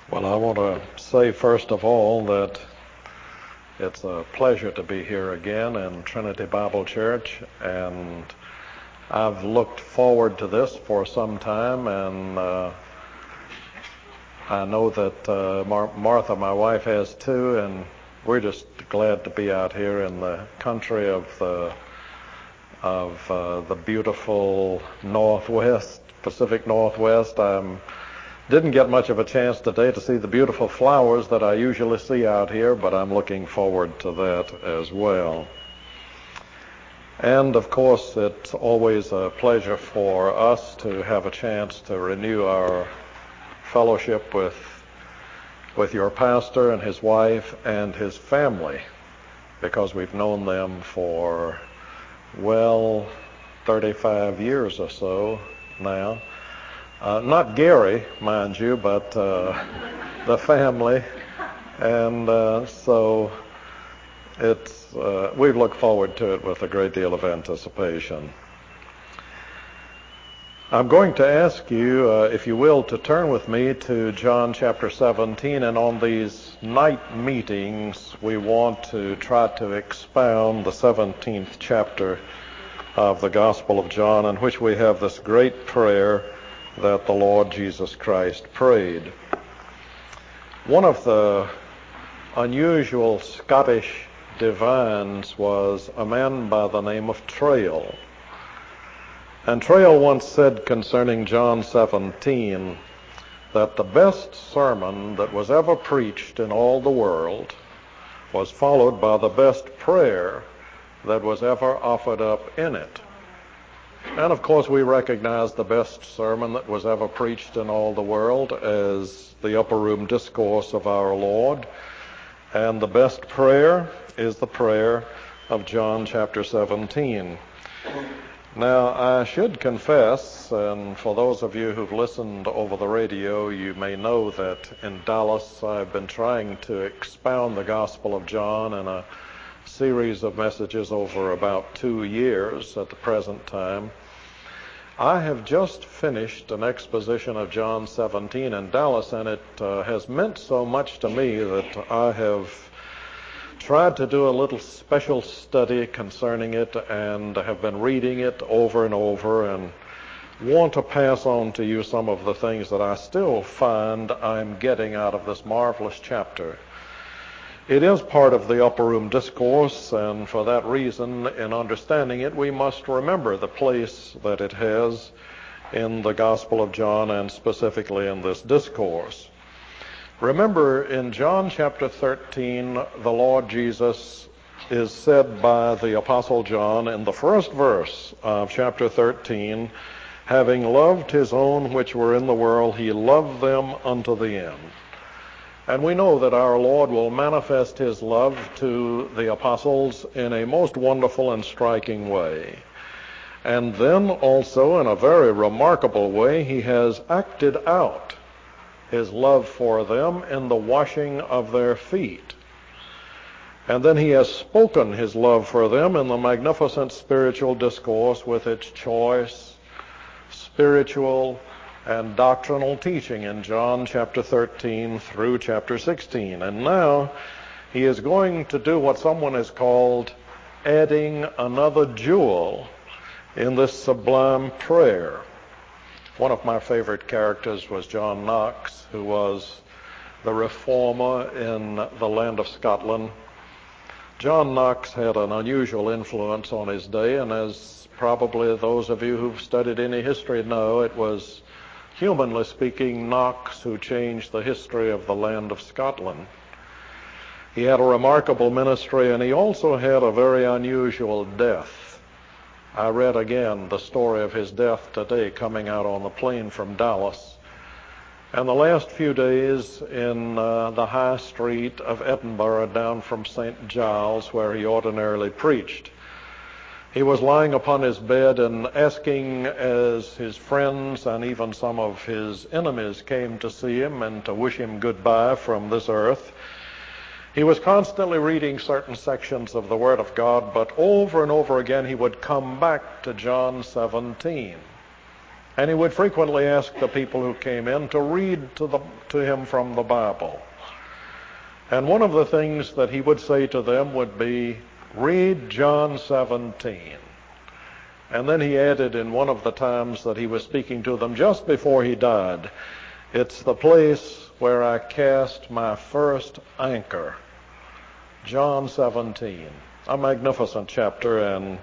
Well, I want to say first of all that it's a pleasure to be here again in Trinity Bible Church, and I've looked forward to this for some time, and I know that Martha, my wife, has too, and we're just glad to be out here in the country of the beautiful Northwest, Pacific Northwest. Didn't get much of a chance today to see the beautiful flowers that I usually see out here, but I'm looking forward to that as well. And of course, it's always a pleasure for us to have a chance to renew our fellowship with your pastor and his wife and his family, because we've known them for, 35 years or so now. Not Gary, mind you, but the family. And so we look forward to it with a great deal of anticipation. I'm going to ask you, if you will, to turn with me to John chapter 17. And on these night meetings, we want to try to expound the 17th chapter of the Gospel of John, in which we have this great prayer that the Lord Jesus Christ prayed. One of the unusual Scottish divines was a man by the name of Traill. And Traill once said concerning John 17 that the best sermon that was ever preached in all the world was followed by the best prayer that was ever offered up in it. And of course, we recognize the best sermon that was ever preached in all the world as the Upper Room Discourse of our Lord. And the best prayer is the prayer of John chapter 17. Now, I should confess, and for those of you who've listened over the radio, you may know that in Dallas I've been trying to expound the Gospel of John in a series of messages over about 2 years at the present time. I have just finished an exposition of John 17 in Dallas, and it has meant so much to me that I have tried to do a little special study concerning it, and have been reading it over and over, and want to pass on to you some of the things that I still find I'm getting out of this marvelous chapter. It is part of the Upper Room Discourse, and for that reason, in understanding it, we must remember the place that it has in the Gospel of John, and specifically in this discourse. Remember, in John chapter 13, the Lord Jesus is said by the Apostle John in the first verse of chapter 13, having loved his own which were in the world, he loved them unto the end. And we know that our Lord will manifest his love to the apostles in a most wonderful and striking way. And then also, in a very remarkable way, he has acted out his love for them in the washing of their feet. And then he has spoken his love for them in the magnificent spiritual discourse with its choice, spiritual, and doctrinal teaching in John chapter 13 through chapter 16. And now he is going to do what someone has called adding another jewel in this sublime prayer. One of my favorite characters was John Knox, who was the reformer in the land of Scotland. John Knox had an unusual influence on his day, and as probably those of you who've studied any history know, it was, humanly speaking, Knox who changed the history of the land of Scotland. He had a remarkable ministry, and he also had a very unusual death. I read again the story of his death today coming out on the plane from Dallas. And the last few days in the high street of Edinburgh down from St. Giles, where he ordinarily preached, he was lying upon his bed and asking, as his friends and even some of his enemies came to see him and to wish him goodbye from this earth, he was constantly reading certain sections of the Word of God, but over and over again he would come back to John 17. And he would frequently ask the people who came in to read to him from the Bible. And one of the things that he would say to them would be, read John 17. And then he added in one of the times that he was speaking to them just before he died, it's the place where I cast my first anchor. John 17, a magnificent chapter. And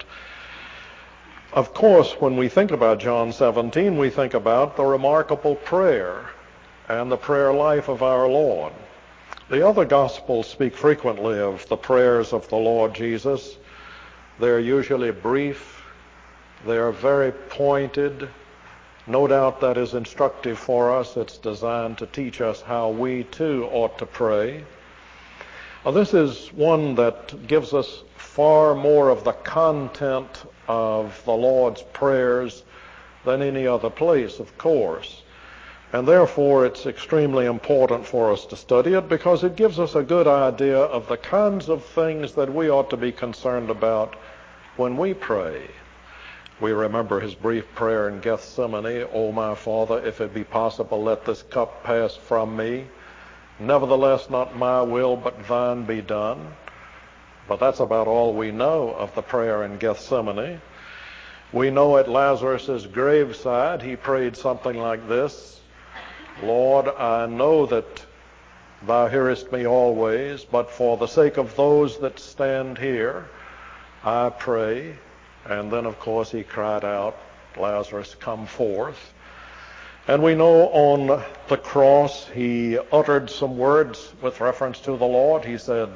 of course, when we think about John 17, we think about the remarkable prayer and the prayer life of our Lord. The other Gospels speak frequently of the prayers of the Lord Jesus. They're usually brief. They're very pointed. No doubt that is instructive for us. It's designed to teach us how we too ought to pray. This is one that gives us far more of the content of the Lord's prayers than any other place, of course. And therefore, it's extremely important for us to study it because it gives us a good idea of the kinds of things that we ought to be concerned about when we pray. We remember his brief prayer in Gethsemane, O my Father, if it be possible, let this cup pass from me. Nevertheless, not my will, but thine be done. But that's about all we know of the prayer in Gethsemane. We know at Lazarus' graveside, he prayed something like this, Lord, I know that thou hearest me always, but for the sake of those that stand here, I pray. And then, of course, he cried out, Lazarus, come forth. And we know on the cross he uttered some words with reference to the Lord. He said,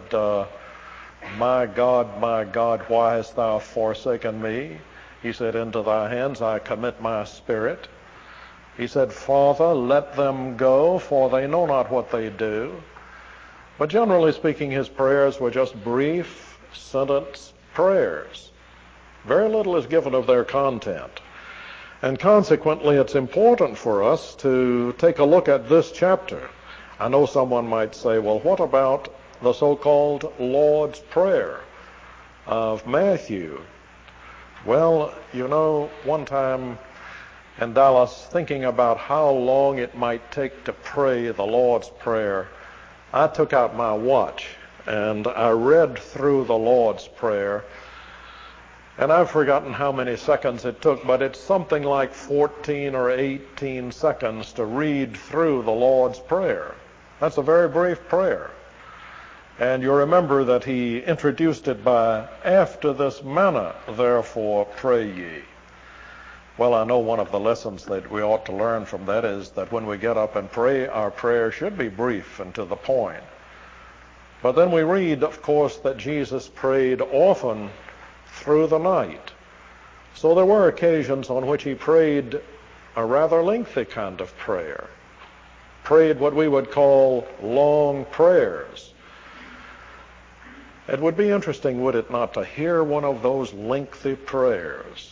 my God, why hast thou forsaken me? He said, into thy hands I commit my spirit. He said, Father, let them go, for they know not what they do. But generally speaking, his prayers were just brief sentence prayers. Very little is given of their content. And consequently, it's important for us to take a look at this chapter. I know someone might say, well, what about the so-called Lord's Prayer of Matthew? Well, you know, one time in Dallas, thinking about how long it might take to pray the Lord's Prayer, I took out my watch and I read through the Lord's Prayer. And I've forgotten how many seconds it took, but it's something like 14 or 18 seconds to read through the Lord's Prayer. That's a very brief prayer. And you remember that he introduced it by, after this manner, therefore pray ye. Well, I know one of the lessons that we ought to learn from that is that when we get up and pray, our prayer should be brief and to the point. But then we read, of course, that Jesus prayed often through the night. So there were occasions on which he prayed a rather lengthy kind of prayer. Prayed what we would call long prayers. It would be interesting, would it not, to hear one of those lengthy prayers?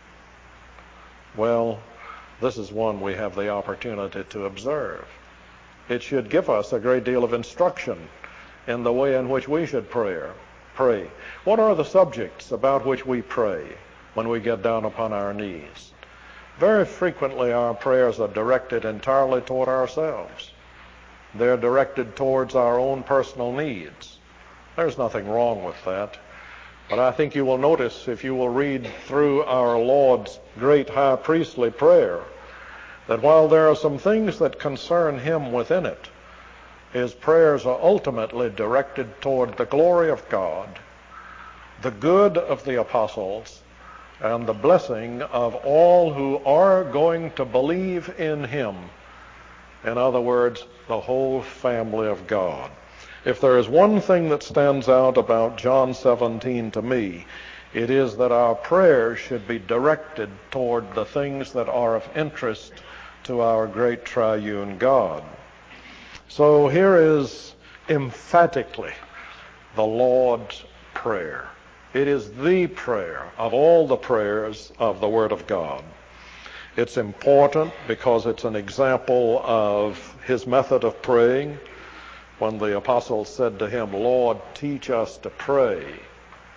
Well, this is one we have the opportunity to observe. It should give us a great deal of instruction in the way in which we should pray. What are the subjects about which we pray when we get down upon our knees? Very frequently our prayers are directed entirely toward ourselves. They're directed towards our own personal needs. There's nothing wrong with that. But I think you will notice, if you will read through our Lord's great high priestly prayer, that while there are some things that concern him within it, his prayers are ultimately directed toward the glory of God, the good of the apostles, and the blessing of all who are going to believe in him. In other words, the whole family of God. If there is one thing that stands out about John 17 to me, it is that our prayers should be directed toward the things that are of interest to our great triune God. So here is emphatically the Lord's Prayer. It is the prayer of all the prayers of the Word of God. It's important because it's an example of his method of praying. When the apostles said to him, Lord, teach us to pray.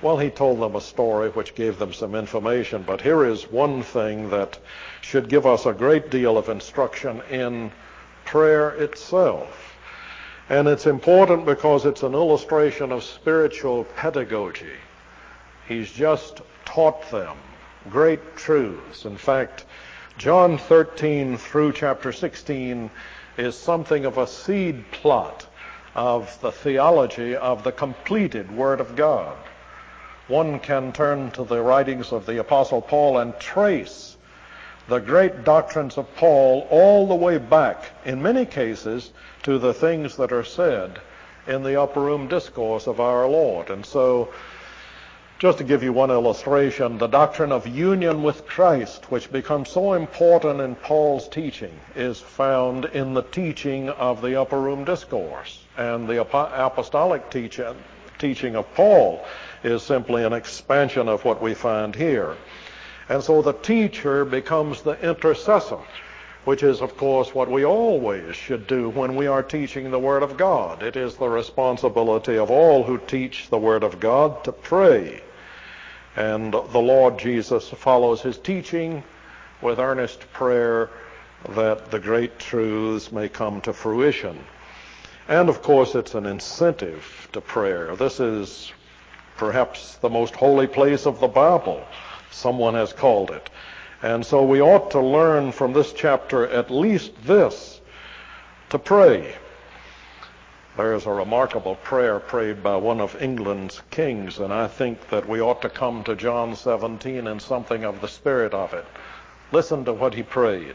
Well, he told them a story which gave them some information, but here is one thing that should give us a great deal of instruction in prayer itself. And it's important because it's an illustration of spiritual pedagogy. He's just taught them great truths. In fact, John 13 through chapter 16 is something of a seed plot of the theology of the completed Word of God. One can turn to the writings of the Apostle Paul and trace the great doctrines of Paul all the way back, in many cases, to the things that are said in the upper room discourse of our Lord. And so, just to give you one illustration, the doctrine of union with Christ, which becomes so important in Paul's teaching, is found in the teaching of the upper room discourse. And the apostolic teaching of Paul is simply an expansion of what we find here. And so the teacher becomes the intercessor, which is, of course, what we always should do when we are teaching the Word of God. It is the responsibility of all who teach the Word of God to pray. And the Lord Jesus follows his teaching with earnest prayer that the great truths may come to fruition. And, of course, it's an incentive to prayer. This is perhaps the most holy place of the Bible, someone has called it. And so we ought to learn from this chapter at least this, to pray. There is a remarkable prayer prayed by one of England's kings, and I think that we ought to come to John 17 in something of the spirit of it. Listen to what he prayed.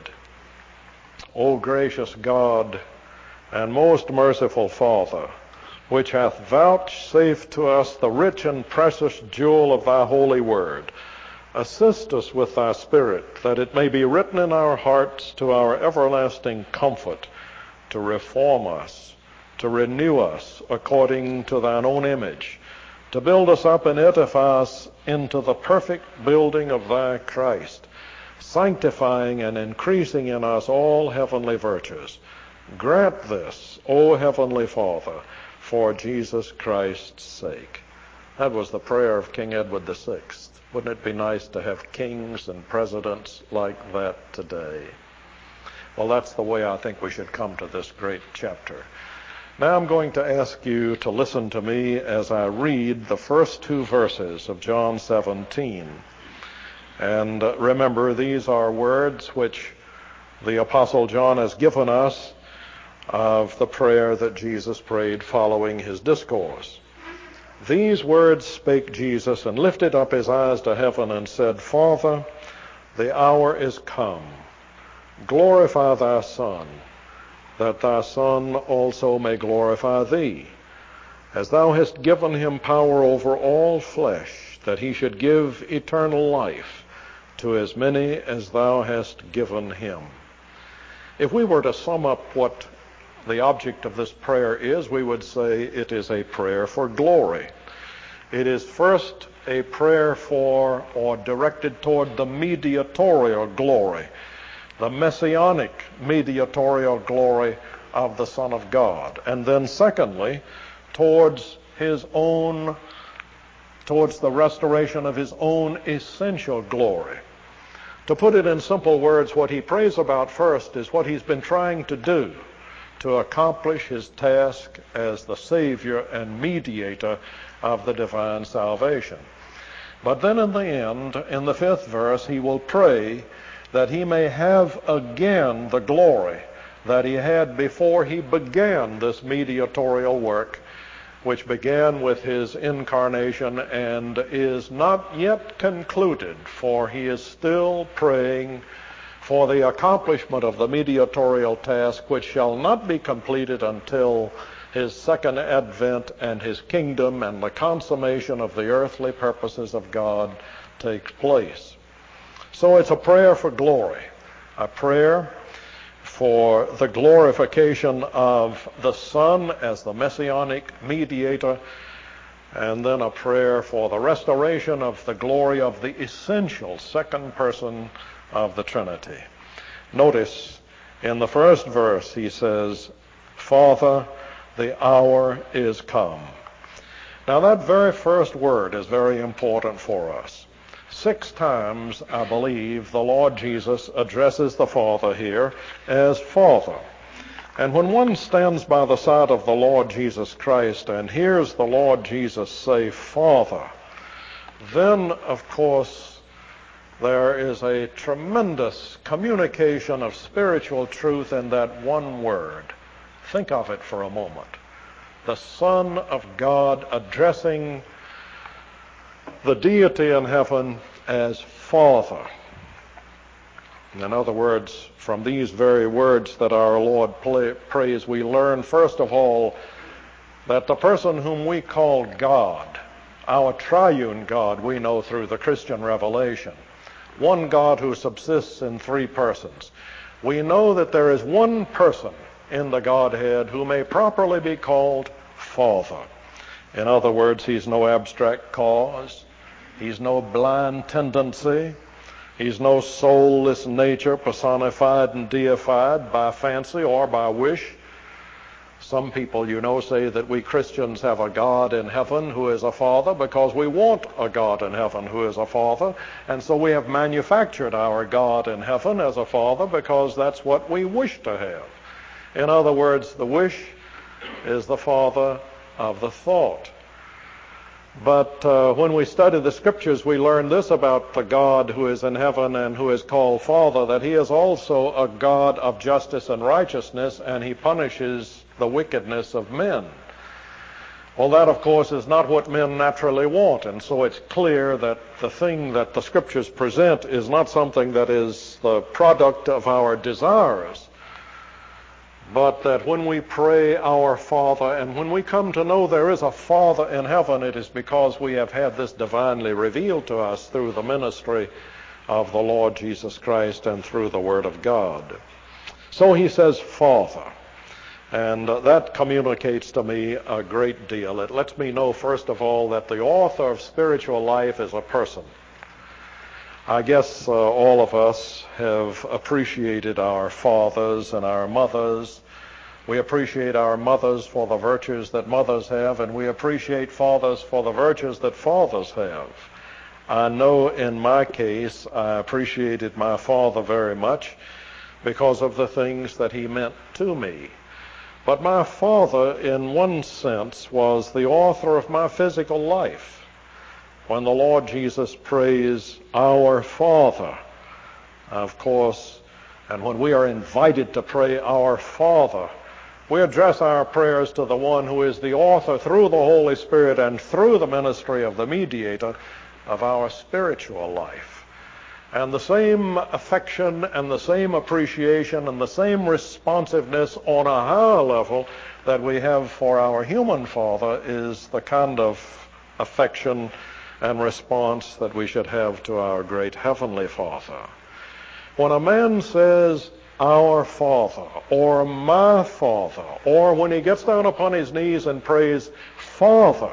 O gracious God and most merciful Father, which hath vouchsafed to us the rich and precious jewel of thy holy word, assist us with thy Spirit, that it may be written in our hearts to our everlasting comfort, to reform us, to renew us according to thine own image, to build us up and edify us into the perfect building of thy Christ, sanctifying and increasing in us all heavenly virtues. Grant this, O Heavenly Father, for Jesus Christ's sake. That was the prayer of King Edward VI. Wouldn't it be nice to have kings and presidents like that today? Well, that's the way I think we should come to this great chapter. Now I'm going to ask you to listen to me as I read the first two verses of John 17. And remember, these are words which the Apostle John has given us of the prayer that Jesus prayed following his discourse. These words spake Jesus, and lifted up his eyes to heaven, and said, Father, the hour is come. Glorify thy Son, that thy Son also may glorify thee, as thou hast given him power over all flesh, that he should give eternal life to as many as thou hast given him. If we were to sum up what the object of this prayer is, we would say it is a prayer for glory. It is first a prayer for, or directed toward, the mediatorial glory, the messianic mediatorial glory of the Son of God. And then secondly, towards the restoration of his own essential glory. To put it in simple words, what he prays about first is what he's been trying to do to accomplish his task as the Savior and mediator of the divine salvation. But then in the end, in the 5th verse, he will pray that he may have again the glory that he had before he began this mediatorial work, which began with his incarnation and is not yet concluded, for he is still praying for the accomplishment of the mediatorial task, which shall not be completed until his second advent and his kingdom and the consummation of the earthly purposes of God takes place. So it's a prayer for glory, a prayer for the glorification of the Son as the messianic mediator, and then a prayer for the restoration of the glory of the essential second person of the Trinity. Notice in the first verse he says, Father, the hour is come. Now that very first word is very important for us. 6 times, I believe, the Lord Jesus addresses the Father here as Father. And when one stands by the side of the Lord Jesus Christ and hears the Lord Jesus say, Father, then, of course, there is a tremendous communication of spiritual truth in that one word. Think of it for a moment. The Son of God addressing the deity in heaven as Father. In other words, from these very words that our Lord prays, we learn, first of all, that the person whom we call God, our triune God, we know through the Christian revelation, one God who subsists in 3 persons. We know that there is one person in the Godhead who may properly be called Father. In other words, he's no abstract cause. He's no blind tendency. He's no soulless nature personified and deified by fancy or by wish. Some people, say that we Christians have a God in heaven who is a Father because we want a God in heaven who is a Father. And so we have manufactured our God in heaven as a Father because that's what we wish to have. In other words, the wish is the father of the thought. But when we study the Scriptures, we learn this about the God who is in heaven and who is called Father, that he is also a God of justice and righteousness, and he punishes the wickedness of men. Well, that, of course, is not what men naturally want, and so it's clear that the thing that the Scriptures present is not something that is the product of our desires, but that when we pray our Father, and when we come to know there is a Father in heaven, it is because we have had this divinely revealed to us through the ministry of the Lord Jesus Christ and through the Word of God. So he says, Father. And that communicates to me a great deal. It lets me know, first of all, that the author of spiritual life is a person. I guess all of us have appreciated our fathers and our mothers. We appreciate our mothers for the virtues that mothers have, and we appreciate fathers for the virtues that fathers have. I know in my case I appreciated my father very much because of the things that he meant to me. But my father, in one sense, was the author of my physical life. When the Lord Jesus prays, our Father, of course, and when we are invited to pray our Father, we address our prayers to the one who is the author through the Holy Spirit and through the ministry of the mediator of our spiritual life. And the same affection and the same appreciation and the same responsiveness on a higher level that we have for our human father is the kind of affection and response that we should have to our great heavenly Father. When a man says, our Father, or my Father, or when he gets down upon his knees and prays, Father,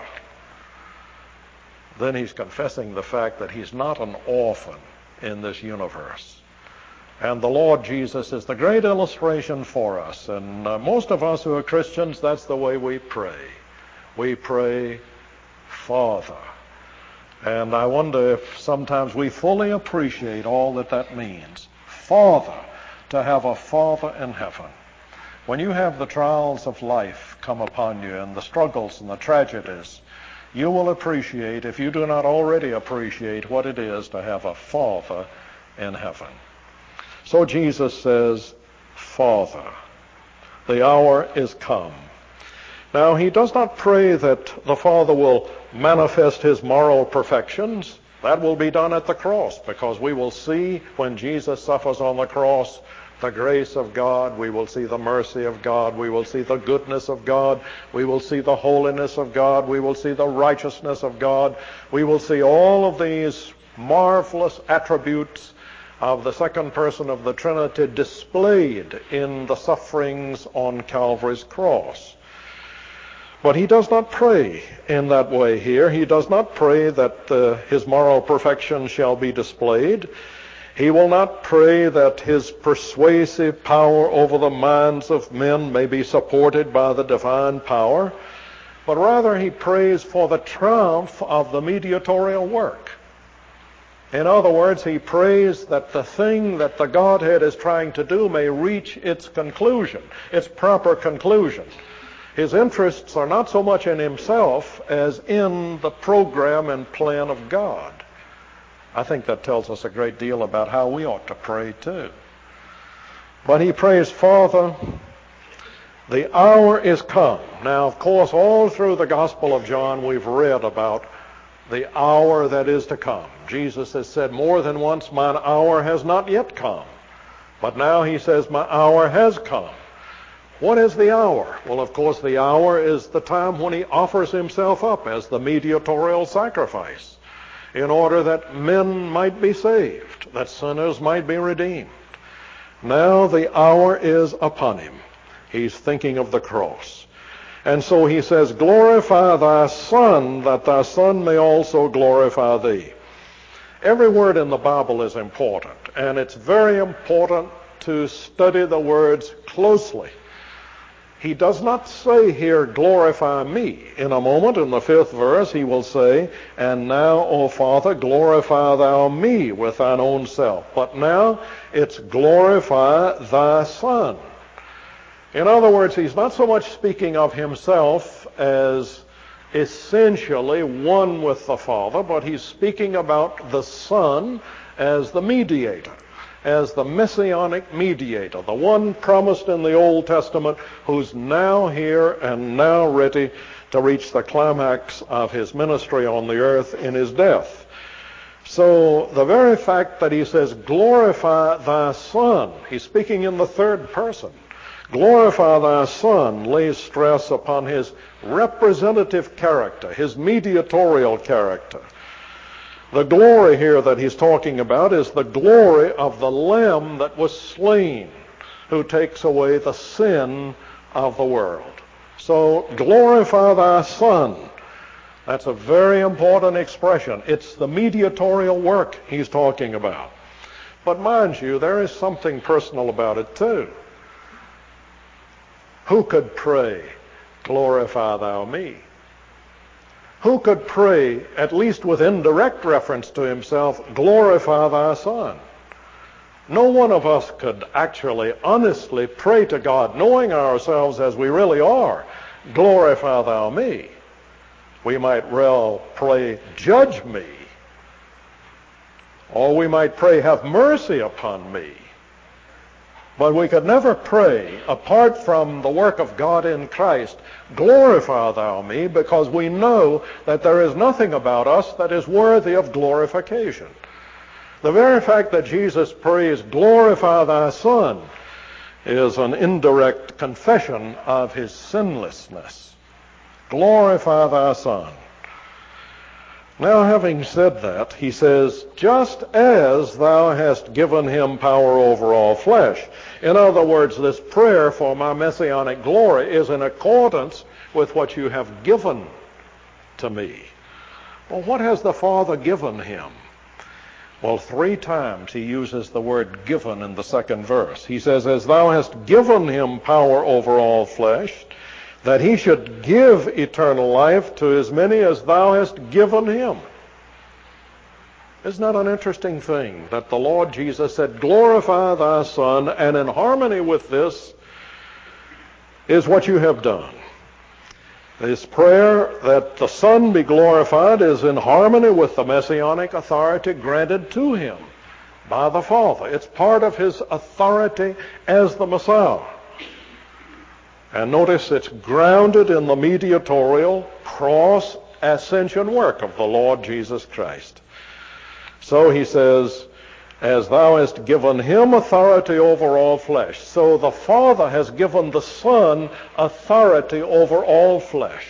then he's confessing the fact that he's not an orphan in this universe. And the Lord Jesus is the great illustration for us. And most of us who are Christians, that's the way we pray. We pray, Father. And I wonder if sometimes we fully appreciate all that that means. Father, to have a Father in heaven. When you have the trials of life come upon you and the struggles and the tragedies, you will appreciate, if you do not already appreciate, what it is to have a Father in heaven. So Jesus says, Father, the hour is come. Now, he does not pray that the Father will manifest his moral perfections. That will be done at the cross, because we will see when Jesus suffers on the cross the grace of God, we will see the mercy of God, we will see the goodness of God, we will see the holiness of God, we will see the righteousness of God, we will see all of these marvelous attributes of the second person of the Trinity displayed in the sufferings on Calvary's cross. But he does not pray in that way here. He does not pray that his moral perfection shall be displayed. He will not pray that his persuasive power over the minds of men may be supported by the divine power. but rather he prays for the triumph of the mediatorial work. In other words, he prays that the thing that the Godhead is trying to do may reach its conclusion, its proper conclusion. His interests are not so much in himself as in the program and plan of God. I think that tells us a great deal about how we ought to pray too. But he prays, Father, the hour is come. Now, of course, all through the Gospel of John, we've read about the hour that is to come. Jesus has said more than once, mine hour has not yet come. But now he says, my hour has come. What is the hour? Well, of course, the hour is the time when he offers himself up as the mediatorial sacrifice in order that men might be saved, that sinners might be redeemed. Now the hour is upon him. He's thinking of the cross. And so he says, glorify thy Son, that thy Son may also glorify thee. Every word in the Bible is important, and it's very important to study the words closely. He does not say here, glorify me. In a moment, in the 5th verse, he will say, and now, O Father, glorify thou me with thine own self. But now, it's glorify thy Son. In other words, he's not so much speaking of himself as essentially one with the Father, but he's speaking about the Son as the mediator, as the messianic mediator, the one promised in the Old Testament who's now here and now ready to reach the climax of his ministry on the earth in his death. So the very fact that he says, glorify thy Son, he's speaking in the third person. Glorify thy Son lays stress upon his representative character, his mediatorial character. The glory here that he's talking about is the glory of the Lamb that was slain, who takes away the sin of the world. So glorify thy Son. That's a very important expression. It's the mediatorial work he's talking about. But mind you, there is something personal about it too. Who could pray, glorify thou me? Who could pray, at least with indirect reference to himself, glorify thy Son? No one of us could actually, honestly pray to God, knowing ourselves as we really are, glorify thou me. We might well pray, judge me. Or we might pray, have mercy upon me. But we could never pray, apart from the work of God in Christ, glorify thou me, because we know that there is nothing about us that is worthy of glorification. The very fact that Jesus prays, glorify thy Son, is an indirect confession of his sinlessness. Glorify thy Son. Now, having said that, he says, just as thou hast given him power over all flesh. In other words, this prayer for my messianic glory is in accordance with what you have given to me. Well, what has the Father given him? Well, 3 times he uses the word given in the 2nd verse. He says, as thou hast given him power over all flesh, that he should give eternal life to as many as thou hast given him. Isn't that an interesting thing, that the Lord Jesus said, glorify thy Son, and in harmony with this is what you have done. This prayer that the Son be glorified is in harmony with the messianic authority granted to him by the Father. It's part of his authority as the Messiah. And notice it's grounded in the mediatorial cross-ascension work of the Lord Jesus Christ. So he says, as thou hast given him authority over all flesh. So the Father has given the Son authority over all flesh.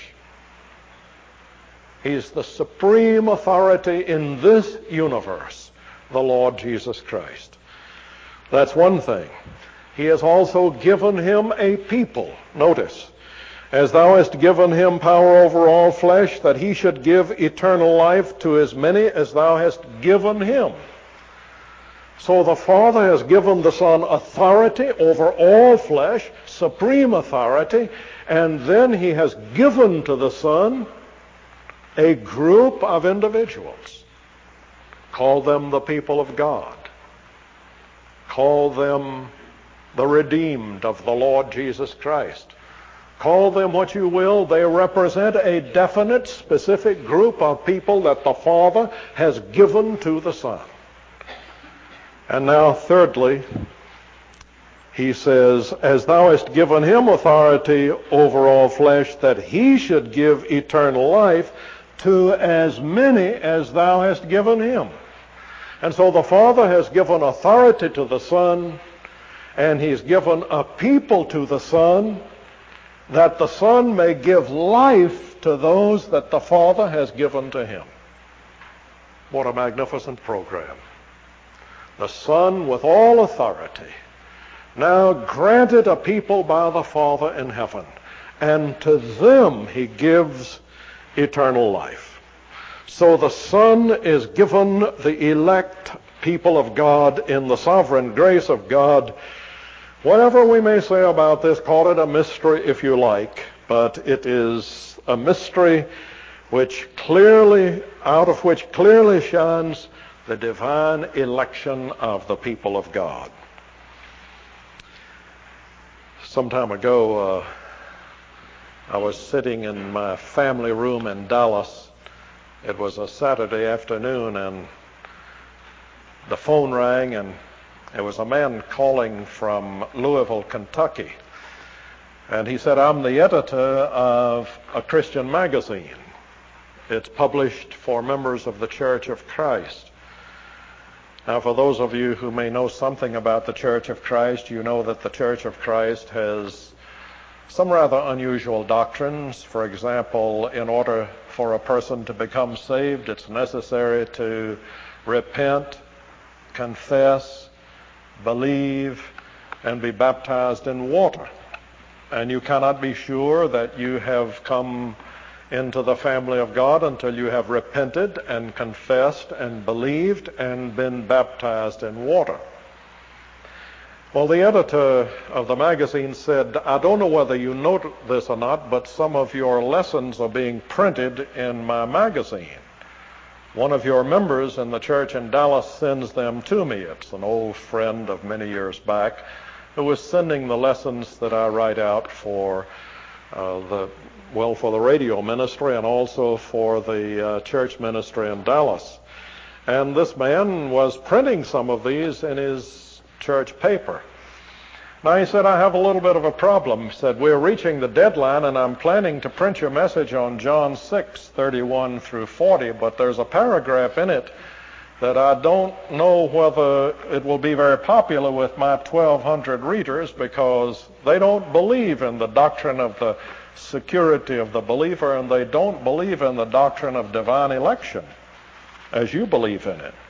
He's the supreme authority in this universe, the Lord Jesus Christ. That's one thing. He has also given him a people. Notice, as thou hast given him power over all flesh, that he should give eternal life to as many as thou hast given him. So the Father has given the Son authority over all flesh, supreme authority, And then he has given to the Son a group of individuals. Call them the people of God. Call them the redeemed of the Lord Jesus Christ. Call them what you will. They represent a definite, specific group of people that the Father has given to the Son. And now, thirdly, he says, as thou hast given him authority over all flesh, that he should give eternal life to as many as thou hast given him. And so the Father has given authority to the Son, and he's given a people to the Son, that the Son may give life to those that the Father has given to him. What a magnificent program. The Son with all authority, now granted a people by the Father in heaven, and to them he gives eternal life. So the Son is given the elect people of God in the sovereign grace of God. Whatever we may say about this, call it a mystery if you like, but it is a mystery which clearly, out of which clearly shines the divine election of the people of God. Some time ago, I was sitting in my family room in Dallas. It was a Saturday afternoon, and the phone rang, and it was a man calling from Louisville, Kentucky. And he said, I'm the editor of a Christian magazine. It's published for members of the Church of Christ. Now, for those of you who may know something about the Church of Christ, you know that the Church of Christ has some rather unusual doctrines. For example, in order for a person to become saved, it's necessary to repent, confess, believe, and be baptized in water. And you cannot be sure that you have come into the family of God until you have repented and confessed and believed and been baptized in water. Well, the editor of the magazine said, I don't know whether you know this or not, but some of your lessons are being printed in my magazine. One of your members in the church in Dallas sends them to me. It's an old friend of many years back who was sending the lessons that I write out for the radio ministry and also for the church ministry in Dallas. And this man was printing some of these in his church paper. Now he said, I have a little bit of a problem. He said, we're reaching the deadline and I'm planning to print your message on John 6:31 through 40, but there's a paragraph in it that I don't know whether it will be very popular with my 1,200 readers because they don't believe in the doctrine of the security of the believer, and they don't believe in the doctrine of divine election as you believe in it.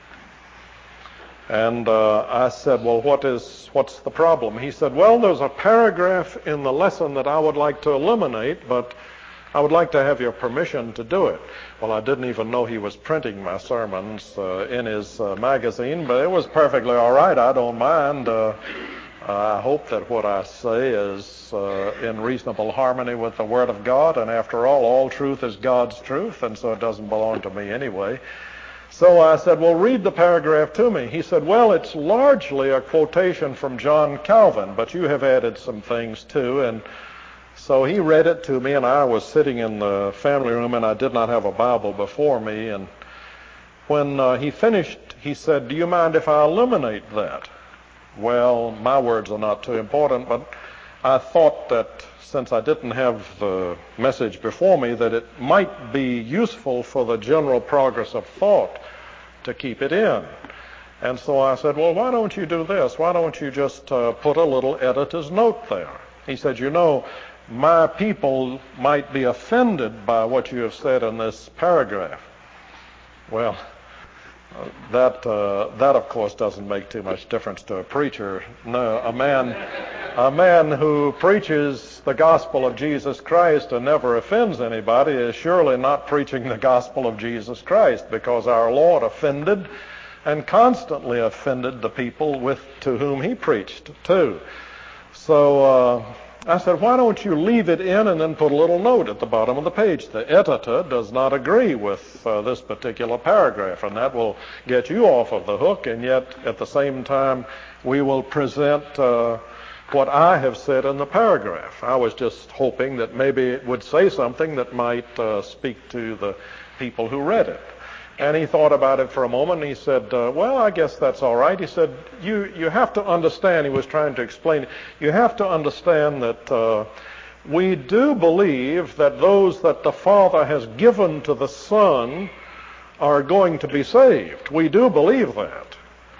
And I said, well, what's the problem? He said, well, there's a paragraph in the lesson that I would like to eliminate, but I would like to have your permission to do it. Well, I didn't even know he was printing my sermons in his magazine, but it was perfectly all right. I don't mind. I hope that what I say is in reasonable harmony with the Word of God, and after all truth is God's truth, and so it doesn't belong to me anyway. So I said, well, read the paragraph to me. He said, well, it's largely a quotation from John Calvin, but you have added some things too. And so he read it to me, and I was sitting in the family room, and I did not have a Bible before me. And when he finished, he said, do you mind if I eliminate that? Well, my words are not too important, but I thought that since I didn't have the message before me, that it might be useful for the general progress of thought to keep it in. And so I said, well, why don't you do this? Why don't you just put a little editor's note there? He said, you know, my people might be offended by what you have said in this paragraph. Well, that of course doesn't make too much difference to a preacher. No, a man who preaches the gospel of Jesus Christ and never offends anybody is surely not preaching the gospel of Jesus Christ, because our Lord offended and constantly offended the people to whom he preached too. So I said, why don't you leave it in and then put a little note at the bottom of the page? The editor does not agree with this particular paragraph, and that will get you off of the hook, and yet at the same time we will present what I have said in the paragraph. I was just hoping that maybe it would say something that might speak to the people who read it. And he thought about it for a moment, and he said, well, I guess that's all right. He said, you have to understand, he was trying to explain it, you have to understand that we do believe that those that the Father has given to the Son are going to be saved. We do believe that.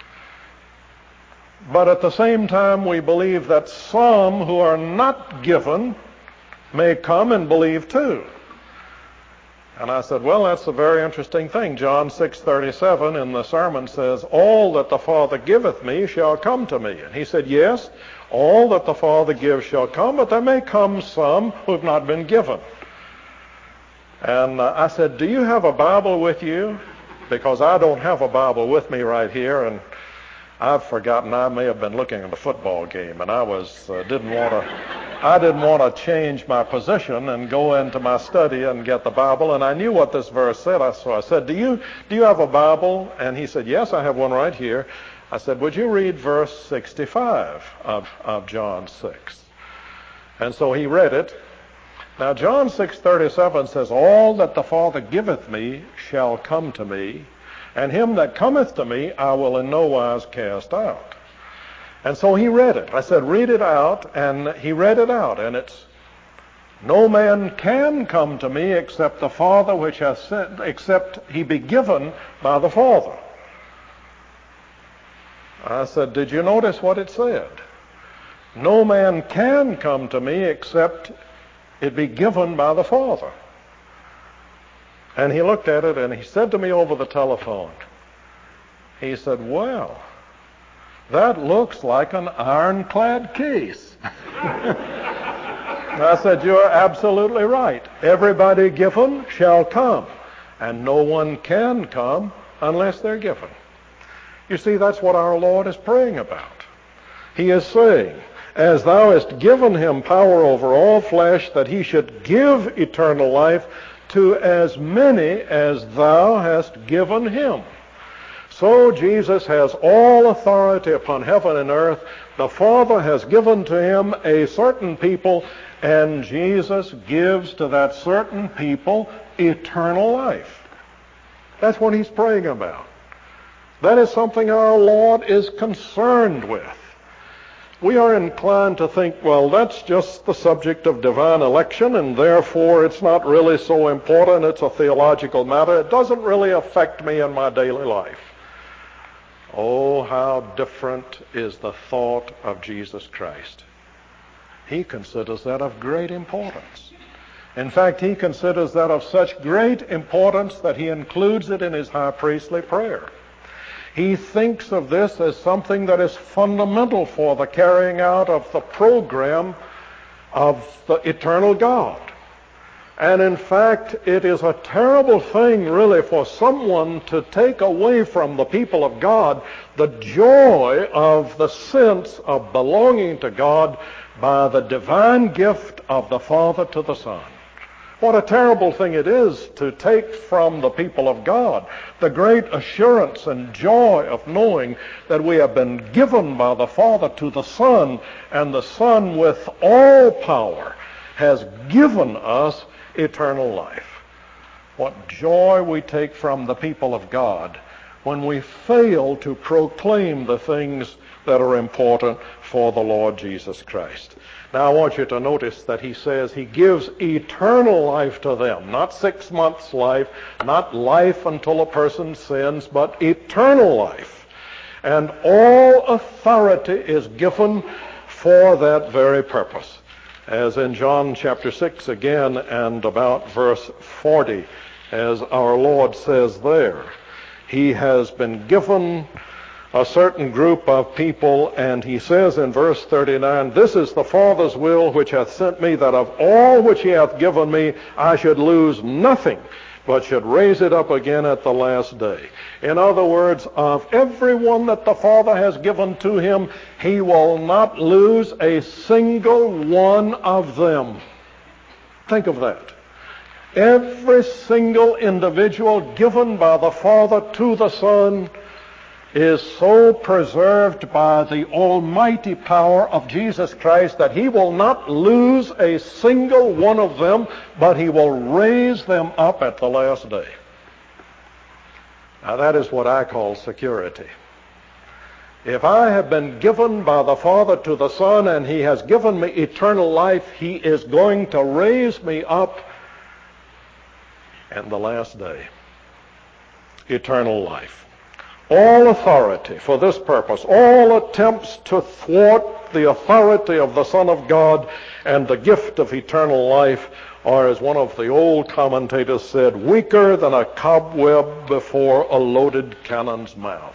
But at the same time, we believe that some who are not given may come and believe too. And I said, well, that's a very interesting thing. John 6:37 in the sermon says, all that the Father giveth me shall come to me. And he said, yes, all that the Father gives shall come, but there may come some who have not been given. And I said, do you have a Bible with you? Because I don't have a Bible with me right here, and I've forgotten. I may have been looking at a football game, and I didn't want to change my position and go into my study and get the Bible. And I knew what this verse said. So I said, do you have a Bible? And he said, yes, I have one right here. I said, would you read verse 65 of John 6? And so he read it. Now John 6:37 says, all that the Father giveth me shall come to me, and him that cometh to me I will in no wise cast out. And so he read it. I said, read it out, and he read it out, and it's, no man can come to me except the Father which hath sent, except he be given by the Father. I said, did you notice what it said? No man can come to me except it be given by the Father. And he looked at it and he said to me over the telephone, he said, well, that looks like an ironclad case. I said, you're absolutely right. Everybody given shall come, and no one can come unless they're given. You see, that's what our Lord is praying about. He is saying, as thou hast given him power over all flesh, that he should give eternal life to as many as thou hast given him. So Jesus has all authority upon heaven and earth. The Father has given to him a certain people, and Jesus gives to that certain people eternal life. That's what he's praying about. That is something our Lord is concerned with. We are inclined to think, well, that's just the subject of divine election, and therefore it's not really so important. It's a theological matter. It doesn't really affect me in my daily life. Oh, how different is the thought of Jesus Christ. He considers that of great importance. In fact, he considers that of such great importance that he includes it in his high priestly prayer. He thinks of this as something that is fundamental for the carrying out of the program of the eternal God. And in fact, it is a terrible thing really for someone to take away from the people of God the joy of the sense of belonging to God by the divine gift of the Father to the Son. What a terrible thing it is to take from the people of God the great assurance and joy of knowing that we have been given by the Father to the Son, and the Son with all power has given us eternal life. What joy we take from the people of God when we fail to proclaim the things that are important for the Lord Jesus Christ. Now I want you to notice that he says he gives eternal life to them, not 6 months life, not life until a person sins, but eternal life. And all authority is given for that very purpose. As in John chapter 6 again and about verse 40, as our Lord says there, he has been given a certain group of people, and he says in verse 39, this is the Father's will which hath sent me, that of all which he hath given me I should lose nothing, but should raise it up again at the last day. In other words, of everyone that the Father has given to him, he will not lose a single one of them. Think of that. Every single individual given by the Father to the Son is so preserved by the almighty power of Jesus Christ that he will not lose a single one of them, but he will raise them up at the last day. Now that is what I call security. If I have been given by the Father to the Son and he has given me eternal life, he is going to raise me up in the last day. Eternal life. All authority for this purpose, all attempts to thwart the authority of the Son of God and the gift of eternal life are, as one of the old commentators said, weaker than a cobweb before a loaded cannon's mouth.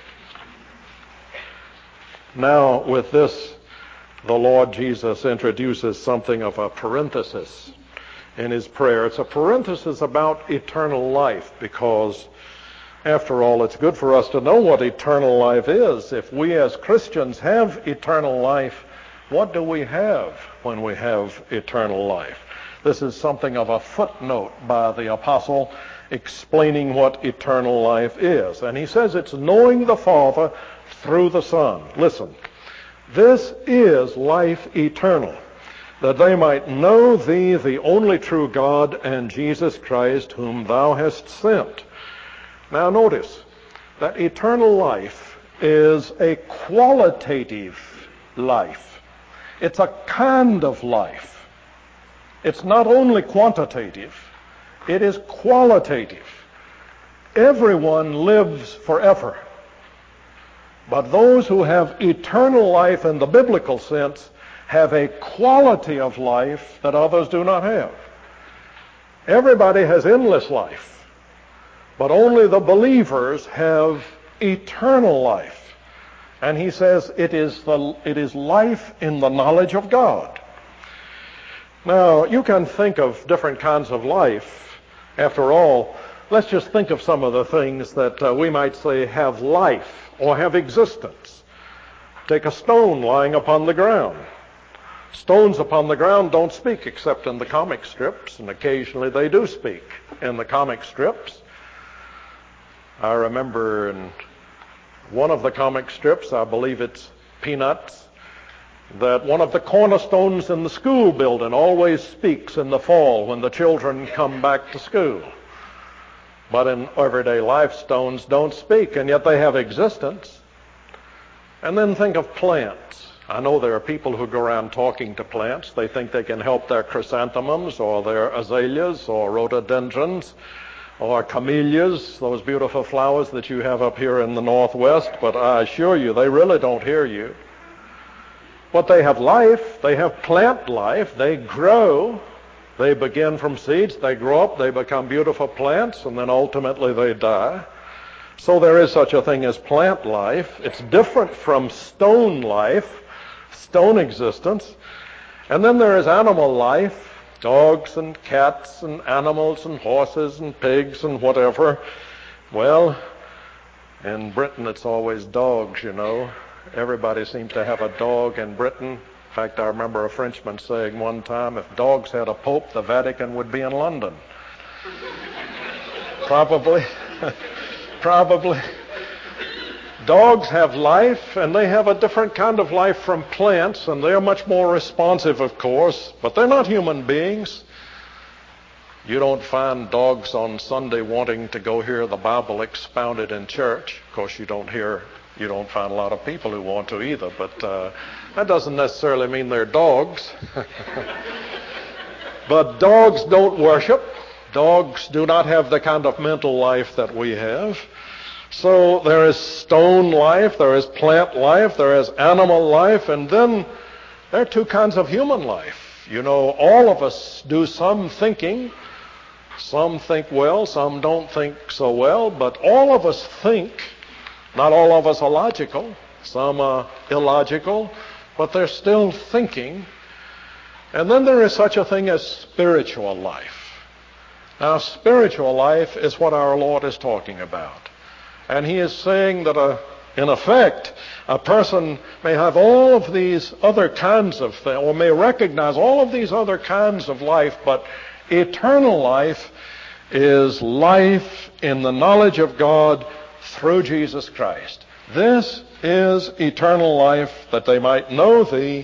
Now, with this, the Lord Jesus introduces something of a parenthesis in his prayer. It's a parenthesis about eternal life because, after all, it's good for us to know what eternal life is. If we as Christians have eternal life, what do we have when we have eternal life? This is something of a footnote by the apostle explaining what eternal life is. And he says it's knowing the Father through the Son. Listen, this is life eternal, that they might know thee, the only true God, and Jesus Christ, whom thou hast sent. Now notice that eternal life is a qualitative life. It's a kind of life. It's not only quantitative, it is qualitative. Everyone lives forever. But those who have eternal life in the biblical sense have a quality of life that others do not have. Everybody has endless life. But only the believers have eternal life. And he says it is life in the knowledge of God. Now, you can think of different kinds of life. After all, let's just think of some of the things that we might say have life or have existence. Take a stone lying upon the ground. Stones upon the ground don't speak except in the comic strips, and occasionally they do speak in the comic strips. I remember in one of the comic strips, I believe it's Peanuts, that one of the cornerstones in the school building always speaks in the fall when the children come back to school. But in everyday life, stones don't speak, and yet they have existence. And then think of plants. I know there are people who go around talking to plants. They think they can help their chrysanthemums or their azaleas or rhododendrons or camellias, those beautiful flowers that you have up here in the Northwest, but I assure you, they really don't hear you. But they have life, they have plant life, they grow, they begin from seeds, they grow up, they become beautiful plants, and then ultimately they die. So there is such a thing as plant life. It's different from stone life, stone existence. And then there is animal life. Dogs and cats and animals and horses and pigs and whatever. Well, in Britain it's always dogs, you know. Everybody seems to have a dog in Britain. In fact, I remember a Frenchman saying one time, if dogs had a pope, the Vatican would be in London. Probably. Probably. Dogs have life, and they have a different kind of life from plants, and they're much more responsive, of course, but they're not human beings. You don't find dogs on Sunday wanting to go hear the Bible expounded in church. Of course, you don't find a lot of people who want to either, but that doesn't necessarily mean they're dogs. But dogs don't worship. Dogs do not have the kind of mental life that we have. So there is stone life, there is plant life, there is animal life, and then there are two kinds of human life. You know, all of us do some thinking. Some think well, some don't think so well, but all of us think. Not all of us are logical. Some are illogical, but they're still thinking. And then there is such a thing as spiritual life. Now, spiritual life is what our Lord is talking about. And he is saying that, in effect, a person may have all of these other kinds of things, or may recognize all of these other kinds of life, but eternal life is life in the knowledge of God through Jesus Christ. This is eternal life, that they might know thee,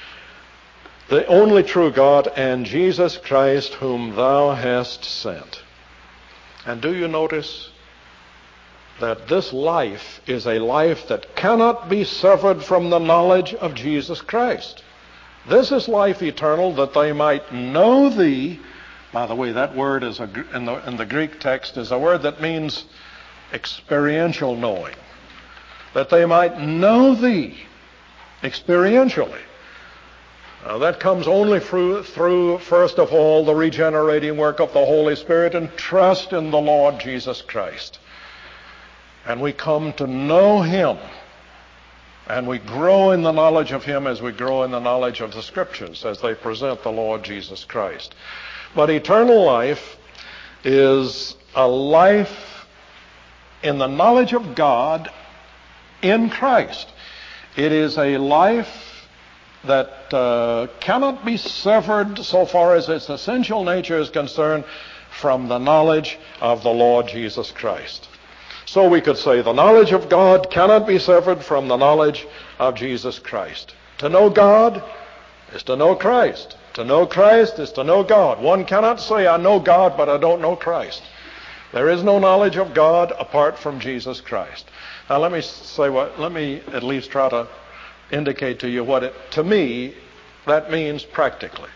the only true God, and Jesus Christ, whom thou hast sent. And do you notice that this life is a life that cannot be severed from the knowledge of Jesus Christ? This is life eternal, that they might know thee. By the way, that word is in the Greek text is a word that means experiential knowing. That they might know thee experientially. Now, that comes only through, first of all, the regenerating work of the Holy Spirit and trust in the Lord Jesus Christ. And we come to know him. And we grow in the knowledge of him as we grow in the knowledge of the Scriptures as they present the Lord Jesus Christ. But eternal life is a life in the knowledge of God in Christ. It is a life that cannot be severed, so far as its essential nature is concerned, from the knowledge of the Lord Jesus Christ. So we could say the knowledge of God cannot be severed from the knowledge of Jesus Christ. To know God is to know Christ. To know Christ is to know God. One cannot say, I know God, but I don't know Christ. There is no knowledge of God apart from Jesus Christ. Now let me at least try to indicate to you what to me, that means practically.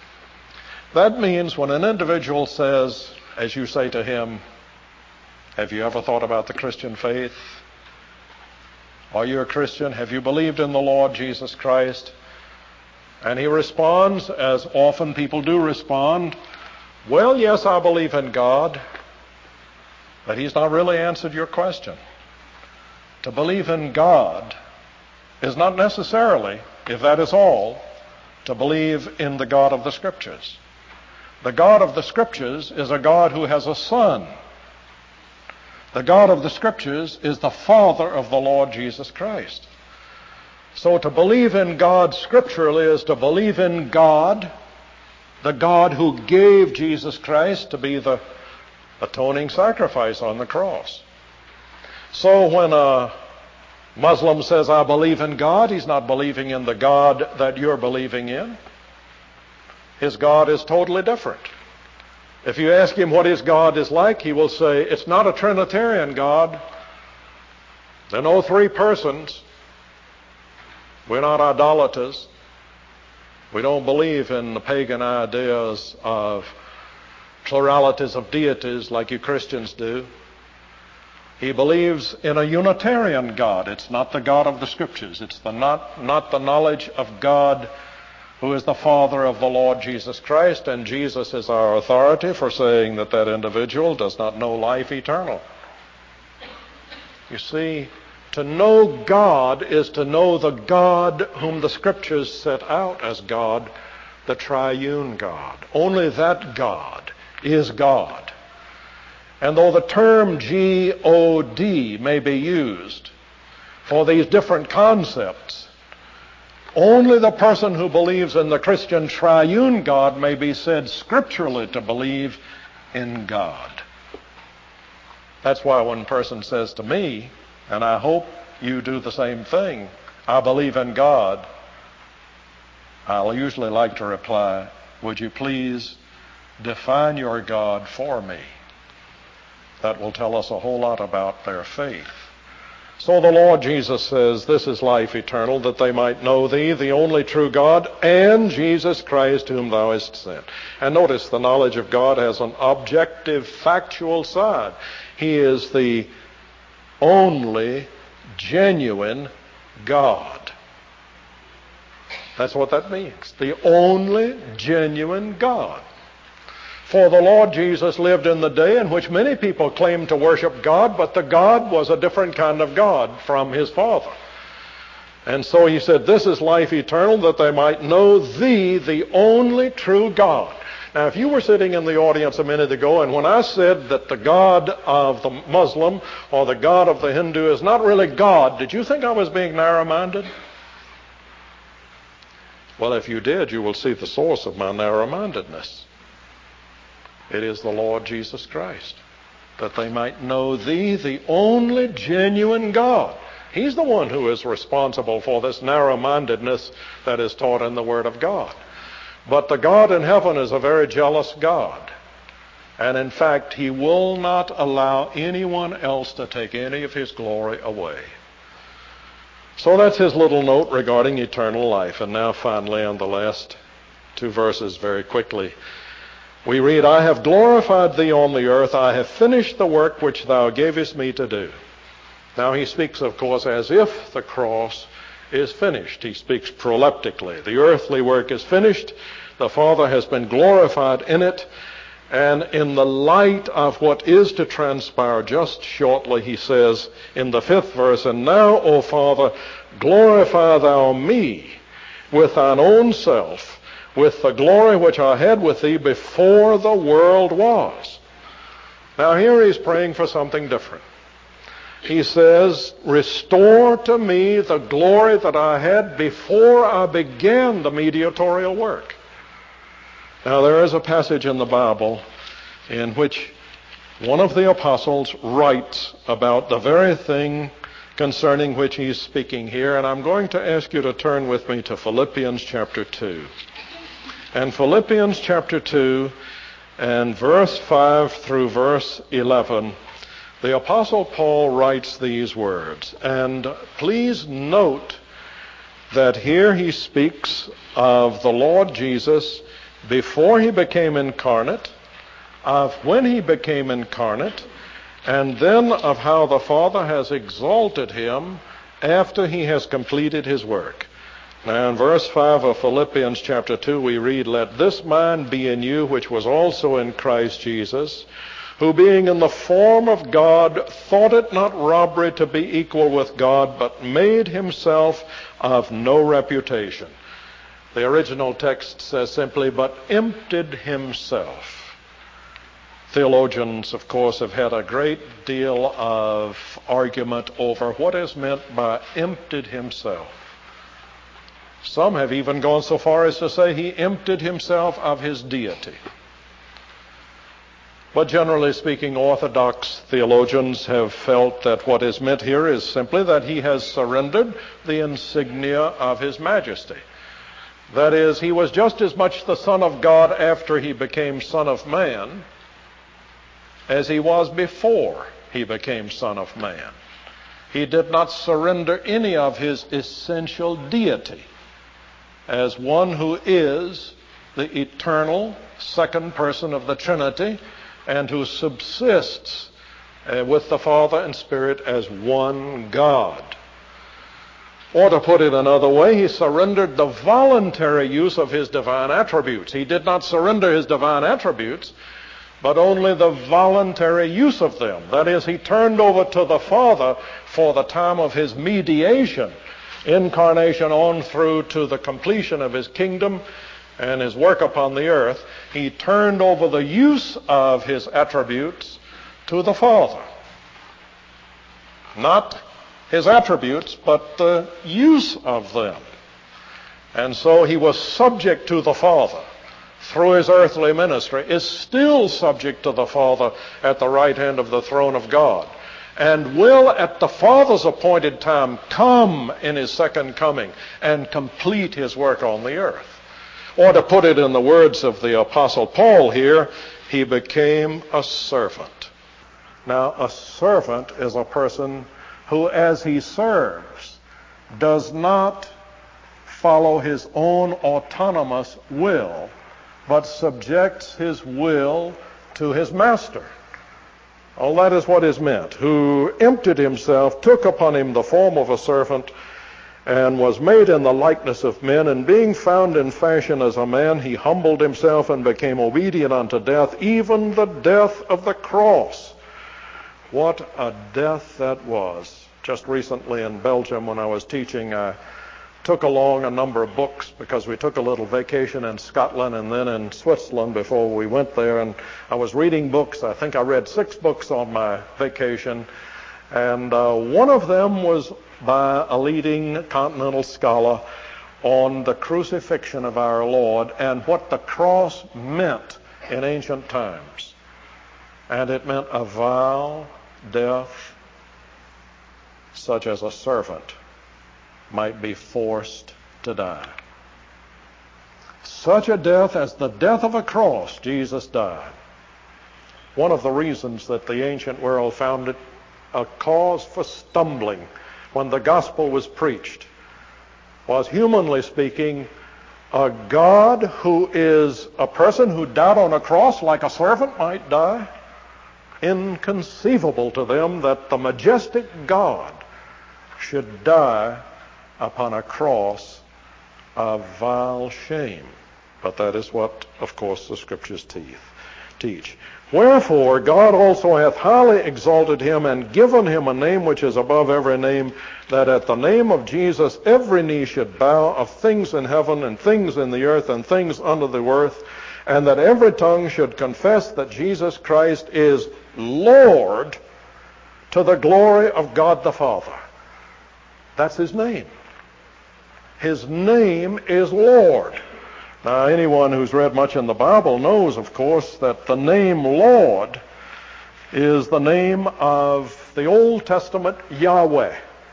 That means when an individual says, as you say to him, have you ever thought about the Christian faith? Are you a Christian? Have you believed in the Lord Jesus Christ? And he responds, as often people do respond, well, yes, I believe in God. But he's not really answered your question. To believe in God is not necessarily, if that is all, to believe in the God of the Scriptures. The God of the Scriptures is a God who has a Son. The God of the Scriptures is the Father of the Lord Jesus Christ. So to believe in God scripturally is to believe in God, the God who gave Jesus Christ to be the atoning sacrifice on the cross. So when a Muslim says, I believe in God, he's not believing in the God that you're believing in. His God is totally different. If you ask him what his God is like, he will say, it's not a Trinitarian God. There are no three persons. We're not idolaters. We don't believe in the pagan ideas of pluralities of deities like you Christians do. He believes in a Unitarian God. It's not the God of the Scriptures. It's not the knowledge of God who is the Father of the Lord Jesus Christ, and Jesus is our authority for saying that that individual does not know life eternal. You see, to know God is to know the God whom the Scriptures set out as God, the triune God. Only that God is God. And though the term G-O-D may be used for these different concepts, only the person who believes in the Christian triune God may be said scripturally to believe in God. That's why when a person says to me, and I hope you do the same thing, I believe in God, I'll usually like to reply, would you please define your God for me? That will tell us a whole lot about their faith. So the Lord Jesus says, this is life eternal, that they might know thee, the only true God, and Jesus Christ, whom thou hast sent. And notice the knowledge of God has an objective, factual side. He is the only genuine God. That's what that means. The only genuine God. For the Lord Jesus lived in the day in which many people claimed to worship God, but the God was a different kind of God from his Father. And so he said, this is life eternal, that they might know thee, the only true God. Now, if you were sitting in the audience a minute ago, and when I said that the God of the Muslim or the God of the Hindu is not really God, did you think I was being narrow-minded? Well, if you did, you will see the source of my narrow-mindedness. It is the Lord Jesus Christ, that they might know thee, the only genuine God. He's the one who is responsible for this narrow-mindedness that is taught in the Word of God. But the God in heaven is a very jealous God. And in fact, He will not allow anyone else to take any of His glory away. So that's His little note regarding eternal life. And now finally, on the last two verses very quickly, we read, I have glorified thee on the earth. I have finished the work which thou gavest me to do. Now he speaks, of course, as if the cross is finished. He speaks proleptically. The earthly work is finished. The Father has been glorified in it. And in the light of what is to transpire just shortly, he says in the 5th verse, and now, O Father, glorify thou me with thine own self, with the glory which I had with thee before the world was. Now here he's praying for something different. He says, restore to me the glory that I had before I began the mediatorial work. Now there is a passage in the Bible in which one of the apostles writes about the very thing concerning which he's speaking here, and I'm going to ask you to turn with me to Philippians chapter 2. And Philippians chapter 2 and verse 5 through verse 11, the Apostle Paul writes these words. And please note that here he speaks of the Lord Jesus before he became incarnate, of when he became incarnate, and then of how the Father has exalted him after he has completed his work. Now in verse 5 of Philippians chapter 2 we read, let this mind be in you which was also in Christ Jesus, who being in the form of God thought it not robbery to be equal with God, but made himself of no reputation. The original text says simply, but emptied himself. Theologians, of course, have had a great deal of argument over what is meant by emptied himself. Some have even gone so far as to say he emptied himself of his deity. But generally speaking, Orthodox theologians have felt that what is meant here is simply that he has surrendered the insignia of his majesty. That is, he was just as much the Son of God after he became Son of Man as he was before he became Son of Man. He did not surrender any of his essential deity as one who is the eternal second person of the Trinity and who subsists with the Father and Spirit as one God. Or to put it another way, he surrendered the voluntary use of his divine attributes. He did not surrender his divine attributes, but only the voluntary use of them. That is, he turned over to the Father for the time of his mediation, incarnation on through to the completion of his kingdom and his work upon the earth. He turned over the use of his attributes to the Father. Not his attributes, but the use of them. And so he was subject to the Father through his earthly ministry, is still subject to the Father at the right hand of the throne of God, and will at the Father's appointed time come in his second coming and complete his work on the earth. Or to put it in the words of the Apostle Paul here, he became a servant. Now, a servant is a person who, as he serves, does not follow his own autonomous will, but subjects his will to his master. All that is what is meant. Who emptied himself, took upon him the form of a servant, and was made in the likeness of men, and being found in fashion as a man, he humbled himself and became obedient unto death, even the death of the cross. What a death that was. Just recently in Belgium, when I was teaching, I took along a number of books because we took a little vacation in Scotland and then in Switzerland before we went there. And I was reading books. I think I read 6 books on my vacation. And one of them was by a leading continental scholar on the crucifixion of our Lord and what the cross meant in ancient times. And it meant a vile death, such as a servant might be forced to die. Such a death as the death of a cross, Jesus died. One of the reasons that the ancient world found it a cause for stumbling when the gospel was preached was, humanly speaking, a God who is a person who died on a cross like a servant might die. Inconceivable to them that the majestic God should die upon a cross of vile shame. But that is what, of course, the Scriptures teach. Wherefore God also hath highly exalted him and given him a name which is above every name, that at the name of Jesus every knee should bow, of things in heaven and things in the earth and things under the earth, and that every tongue should confess that Jesus Christ is Lord, to the glory of God the Father. That's his name. His name is Lord. Now, anyone who's read much in the Bible knows, of course, that the name Lord is the name of the Old Testament Yahweh.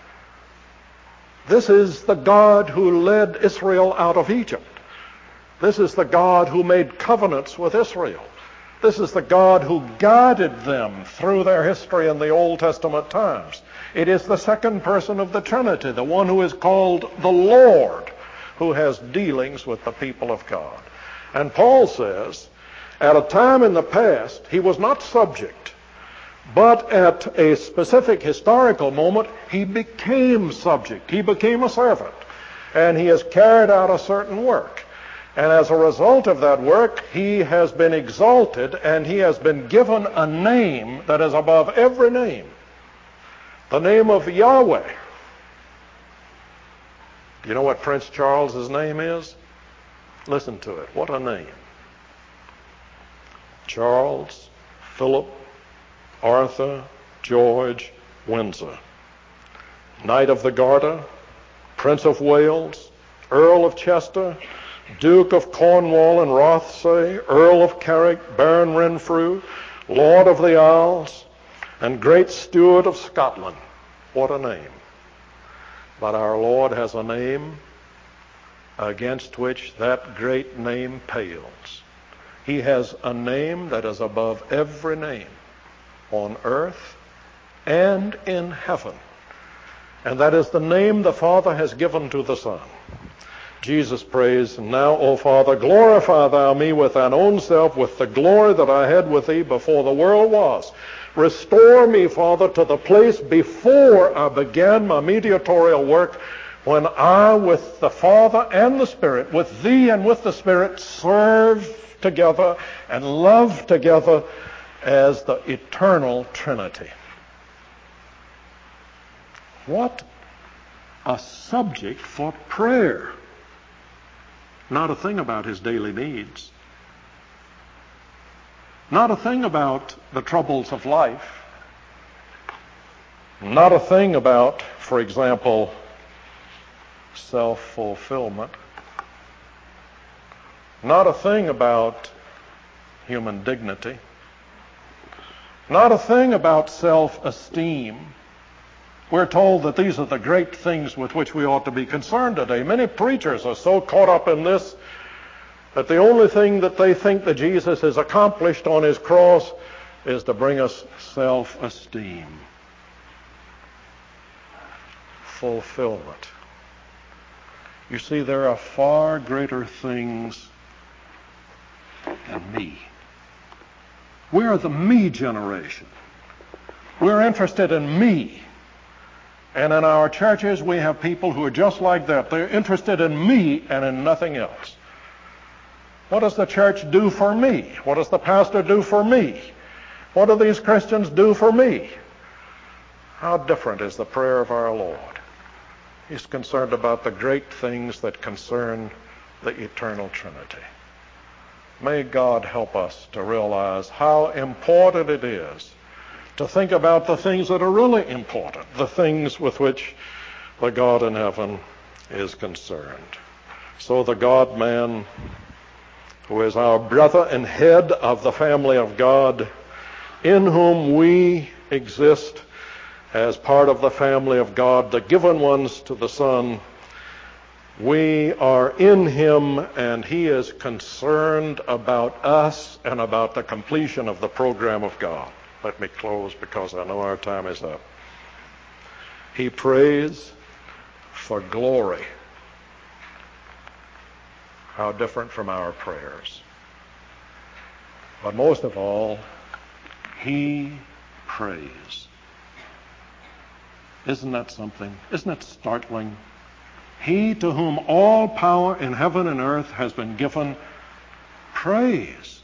This is the God who led Israel out of Egypt. This is the God who made covenants with Israel. This is the God who guided them through their history in the Old Testament times. It is the second person of the Trinity, the one who is called the Lord, who has dealings with the people of God. And Paul says, at a time in the past, he was not subject, but at a specific historical moment, he became subject. He became a servant, and he has carried out a certain work. And as a result of that work, he has been exalted, and he has been given a name that is above every name, the name of Yahweh. Do you know what Prince Charles's name is? Listen to it. What a name. Charles Philip Arthur George Windsor. Knight of the Garter, Prince of Wales, Earl of Chester, Duke of Cornwall and Rothesay, Earl of Carrick, Baron Renfrew, Lord of the Isles, and Great Steward of Scotland. What a name. But our Lord has a name against which that great name pales. He has a name that is above every name on earth and in heaven. And that is the name the Father has given to the Son. Jesus prays, now, O Father, glorify thou me with thine own self, with the glory that I had with thee before the world was. Restore me, Father, to the place before I began my mediatorial work, when I, with the Father and the Spirit, with thee and with the Spirit, serve together and love together as the eternal Trinity. What a subject for prayer. Not a thing about his daily needs. Not a thing about the troubles of life. Not a thing about, for example, self-fulfillment. Not a thing about human dignity. Not a thing about self-esteem. We're told that these are the great things with which we ought to be concerned today. Many preachers are so caught up in this that the only thing that they think that Jesus has accomplished on his cross is to bring us self-esteem, fulfillment. You see, there are far greater things than me. We're the me generation. We're interested in me. And in our churches, we have people who are just like that. They're interested in me and in nothing else. What does the church do for me? What does the pastor do for me? What do these Christians do for me? How different is the prayer of our Lord. He's concerned about the great things that concern the eternal Trinity. May God help us to realize how important it is to think about the things that are really important, the things with which the God in heaven is concerned. So the God-man, who is our brother and head of the family of God, in whom we exist as part of the family of God, the given ones to the Son, we are in him, and he is concerned about us and about the completion of the program of God. Let me close because I know our time is up. He prays for glory. How different from our prayers. But most of all, he prays. Isn't that something? Isn't that startling? He to whom all power in heaven and earth has been given prays.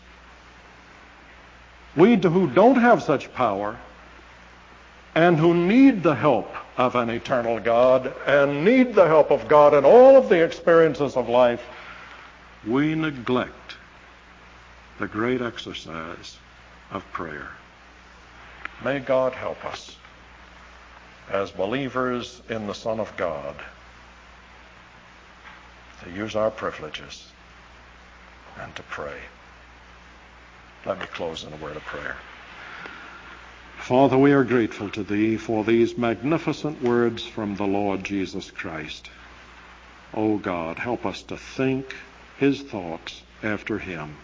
We who don't have such power and who need the help of an eternal God and need the help of God in all of the experiences of life, we neglect the great exercise of prayer. May God help us as believers in the Son of God to use our privileges and to pray. Let me close in a word of prayer. Father, we are grateful to Thee for these magnificent words from the Lord Jesus Christ. O God, help us to think His thoughts after Him.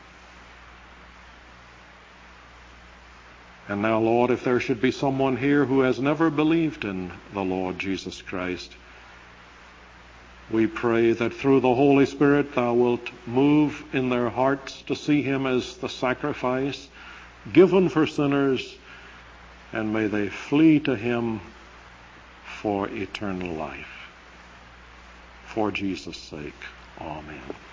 And now, Lord, if there should be someone here who has never believed in the Lord Jesus Christ, we pray that through the Holy Spirit Thou wilt move in their hearts to see Him as the sacrifice given for sinners, and may they flee to Him for eternal life. For Jesus' sake, amen.